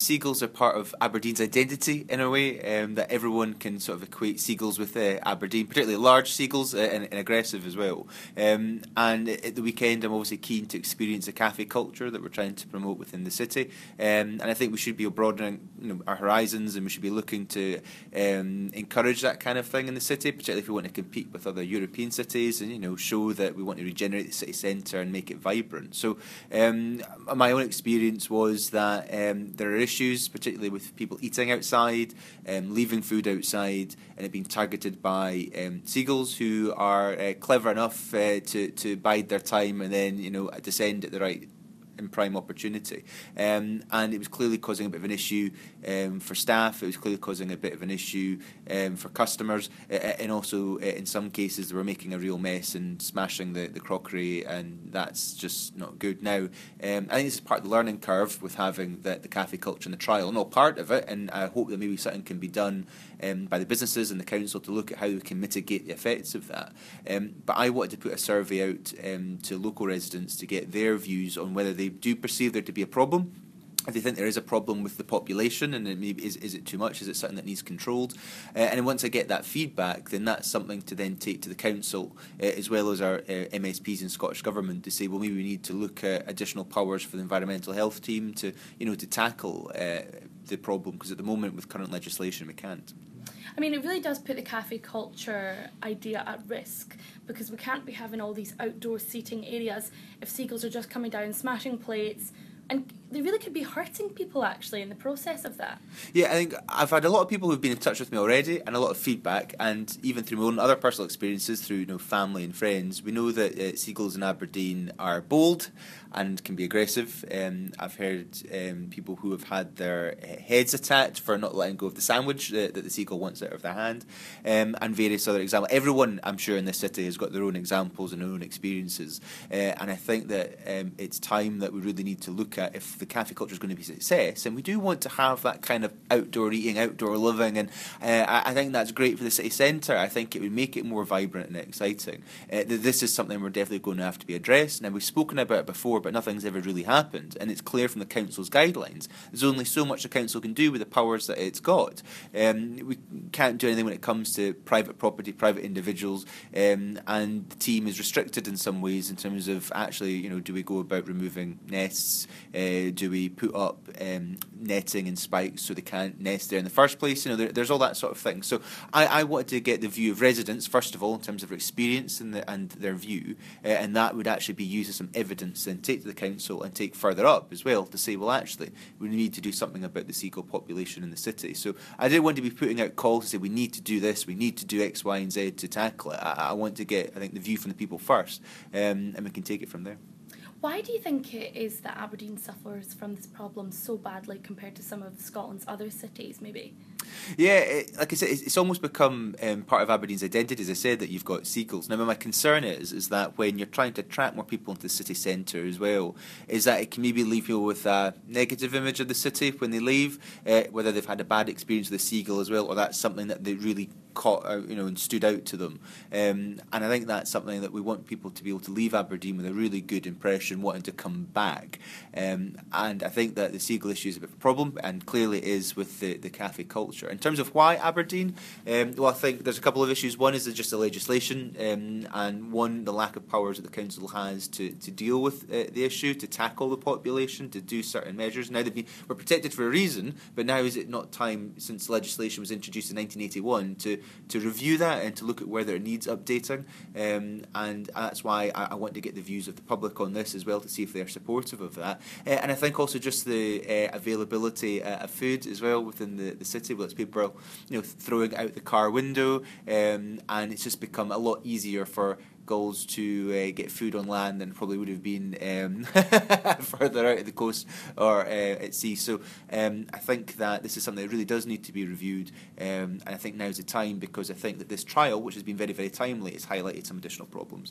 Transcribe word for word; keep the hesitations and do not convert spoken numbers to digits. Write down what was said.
Seagulls are part of Aberdeen's identity in a way, um, that everyone can sort of equate seagulls with uh, Aberdeen, particularly large seagulls uh, and, and aggressive as well. Um, and at the weekend, I'm obviously keen to experience the cafe culture that we're trying to promote within the city. Um, and I think we should be broadening, you know, our horizons, and we should be looking to um, encourage that kind of thing in the city, particularly if we want to compete with other European cities and, you know, show that we want to regenerate the city centre and make it vibrant. So um, my own experience was that um, there are issues issues, particularly with people eating outside, um, leaving food outside, and it being targeted by um, seagulls who are uh, clever enough uh, to to bide their time and then, you know, descend at the right in prime opportunity. Um, and it was clearly causing a bit of an issue um, for staff. It was clearly causing a bit of an issue um, for customers, uh, and also uh, in some cases they were making a real mess and smashing the, the crockery, and that's just not good. Now, um, I think this is part of the learning curve with having the, the cafe culture and the trial, not part of it, and I hope that maybe something can be done um, by the businesses and the council to look at how we can mitigate the effects of that. Um, but I wanted to put a survey out um, to local residents to get their views on whether they do perceive there to be a problem, if they think there is a problem with the population, and maybe is, is it too much, is it something that needs controlled, uh, and once I get that feedback, then that's something to then take to the council, uh, as well as our uh, M S Ps and Scottish Government, to say, well, maybe we need to look at additional powers for the environmental health team to, you know, to tackle uh, the problem, because at the moment with current legislation we can't. I mean, it really does put the cafe culture idea at risk, because we can't be having all these outdoor seating areas if seagulls are just coming down, smashing plates, and they really could be hurting people actually in the process of that. Yeah, I think I've had a lot of people who've been in touch with me already, and a lot of feedback, and even through my own other personal experiences, through, you know, family and friends, we know that uh, seagulls in Aberdeen are bold and can be aggressive. Um, I've heard um, people who have had their heads attacked for not letting go of the sandwich uh, that the seagull wants out of their hand, um, and various other examples. Everyone, I'm sure, in this city has got their own examples and their own experiences, uh, and I think that um, it's time that we really need to look at if the cafe culture is going to be a success, and we do want to have that kind of outdoor eating, outdoor living, and uh, I, I think that's great for the city centre. I think it would make it more vibrant and exciting. Uh, this is something we're definitely going to have to be addressed. Now, we've spoken about it before, but nothing's ever really happened, and it's clear from the council's guidelines there's only so much the council can do with the powers that it's got. Um, we can't do anything when it comes to private property, private individuals, um, and the team is restricted in some ways in terms of actually, you know, do we go about removing nests? Uh, do we put up um, netting and spikes so they can't nest there in the first place? You know, there, there's all that sort of thing. So I, I wanted to get the view of residents, first of all, in terms of their experience and, the, and their view, uh, and that would actually be used as some evidence and take to the council and take further up as well to say, well, actually, we need to do something about the seagull population in the city. So I didn't want to be putting out calls to say we need to do this, we need to do X, Y, and Z to tackle it. I, I want to get, I think, the view from the people first, um, and we can take it from there. Why do you think it is that Aberdeen suffers from this problem so badly compared to some of Scotland's other cities, maybe? Yeah, it, like I said, it's, it's almost become um, part of Aberdeen's identity, as I said, that you've got seagulls. Now, my concern is is that when you're trying to attract more people into the city centre as well, is that it can maybe leave people with a negative image of the city when they leave, uh, whether they've had a bad experience with a seagull as well, or that's something that they really caught out, you know, and stood out to them. Um, and I think that's something that we want people to be able to leave Aberdeen with a really good impression, wanting to come back. Um, and I think that the seagull issue is a bit of a problem, and clearly it is with the, the cafe culture. In terms of why Aberdeen, um, well, I think there's a couple of issues. One is just the legislation, um, and one, the lack of powers that the council has to, to deal with uh, the issue, to tackle the population, to do certain measures. Now, they've been, we're protected for a reason, but now is it not time, since legislation was introduced in nineteen eighty-one, to to review that and to look at whether it needs updating, um, and that's why I, I want to get the views of the public on this as well, to see if they're supportive of that. Uh, and I think also just the uh, availability uh, of food as well within the, the city. Well, it's people, you know, throwing out the car window, um, and it's just become a lot easier for gulls to uh, get food on land than it probably would have been um, further out of the coast or uh, at sea. So um, I think that this is something that really does need to be reviewed, um, and I think now's the time, because I think that this trial, which has been very, very timely, has highlighted some additional problems.